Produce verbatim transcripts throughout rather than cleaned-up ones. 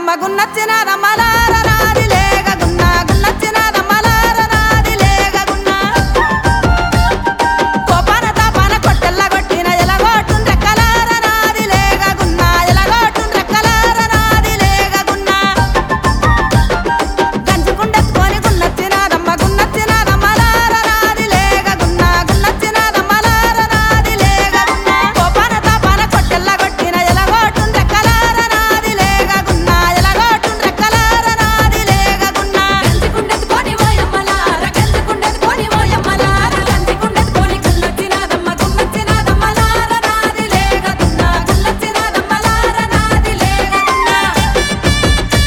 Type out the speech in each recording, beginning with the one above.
గున్నచ్చినాదమ్మ గున్నచ్చినాదమ్మ లార నాది లేగ గున్న గున్నచ్చినాదమ్మ లార నాది లేగ గున్న కోపాన తాపాన కొట్టెల్ల కొట్టిన ఎలగొట్టున్ రెక్కలార నాది లేగ గున్న ఎలగొట్టున్ రెక్కలార నాది లేగ గున్న గంజుకుండెత్తుకొని గున్నచ్చినాదమ్మ గున్నచ్చినాదమ్మ లార నాది లేగ గున్న గున్నచ్చినాదమ్మ లార నాది లేగ గున్న కోపాన తాపాన కొట్టెల్ల కొట్టిన ఎలగొట్టున్ రెక్కలార నాది లేగ గున్న ఎలగొట్టున్ రెక్కలార నాది లేగ గున్న గంజికుండెత్తుకొని ఓయమ్మలార గంజికుండెత్తుకొని ఓయమ్మలార గంజికుండెత్తుకొని గున్నచ్చినాదమ్మ గున్నచ్చినాదమ్మ లార నాది లేగ గున్న గున్నచ్చినాదమ్మ లార నాది లేగ గున్న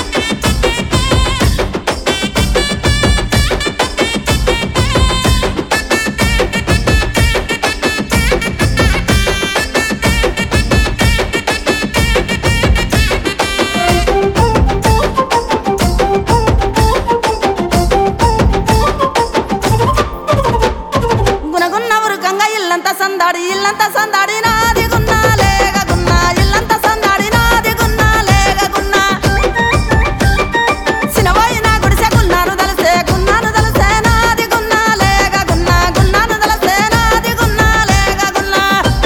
గునగున్న ఉరుకంగా ఇల్లంతా సందాడి ఇల్లంతా సందాడి నాది గున్న లేగ గున్న ఇల్లంతా సందాడి నాది గున్న లేగ గున్న సినవోయిన గుడిసె గున్నాను దలసే గున్నాను దలసే నాది గున్న లేగ గున్న గున్నాను దలసే నాది గున్న లేగ గున్న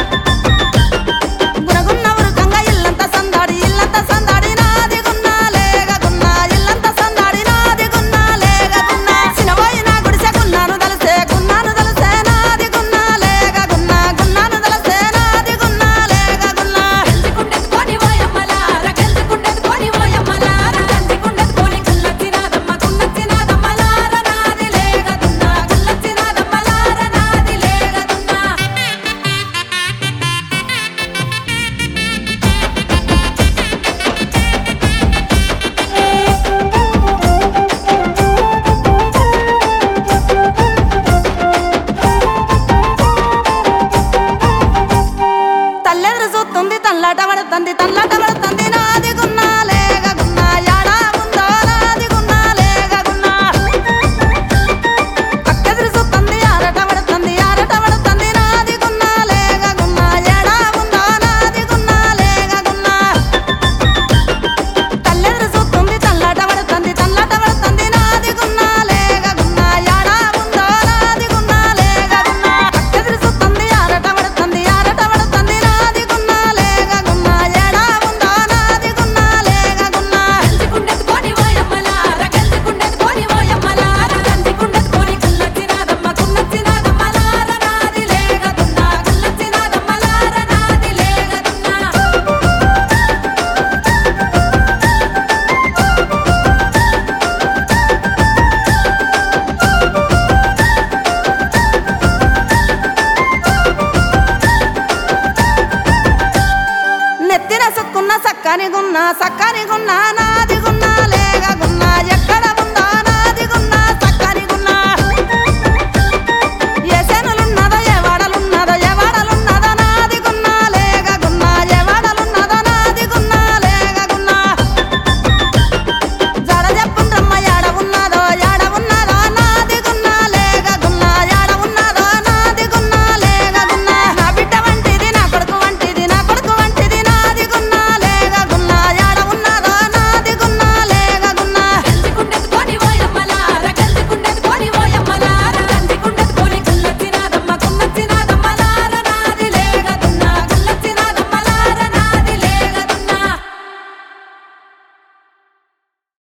గునగున్న ఉరుకంగా ఇల్లంతా సందాడి ఇల్లంతా సందాడి నాది గున్న లేగ గున్న ఇల్లంతా సందాడి నాది గున్న లేగ గున్న సినవోయిన గుడిసె గున్నాను దలసే గున్నాను దలసే నాది గున్న లేగ గున్న గున్నాను దలసే నాది గున్న లేగ గున్న గంజికుండెత్తుకొని ఓయమ్మలార గంజికుండెత్తుకొని ఓయమ్మలార గంజికుండెత్తుకొని గున్నచ్చినాదమ్మ గున్నచ్చినాదమ్మ లార నాది లేగ గున్న గున్నచ్చినాదమ్మ లార నాది లేగ గున్న తల్లెదురు చూస్తుంది తల్లాట పడుతుంది తల్లాట పడుతుంది నాది గున్న లేగ గున్న యాడా ఉందో నాది గున్న లేగ గున్న అక్కెదురు చూస్తుంది ఆరట పడుతుంది ఆరట పడుతుంది నాది గున్న లేగ గున్న యాడా ఉందో నాది గున్న లేగ గున్న తల్లెదురు చూస్తుంది తల్లాట పడుతుంది తల్లాట పడుతుంది నాది గున్న లేగ గున్న యాడా ఉందో నాది గున్న లేగ గున్న అక్కెదురు చూస్తుంది ఆరట పడుతుంది ఆరట పడుతుంది నాది గున్న లేగ గున్న యాడా ఉందో నాది గున్న లేగ గున్న గంజికుండెత్తుకొని ఓయమ్మలార గంజికుండెత్తుకొని ఓయమ్మలార గంజికుండెత్తుకొని గున్నచ్చినాదమ్మ గున్నచ్చినాదమ్మ లార నాది లేగ గున్న గున్నచ్చినాదమ్మ లార నాది లేగ గున్న నెత్తిన సుక్కున్న సక్కని గున్న సక్కని గున్న నాది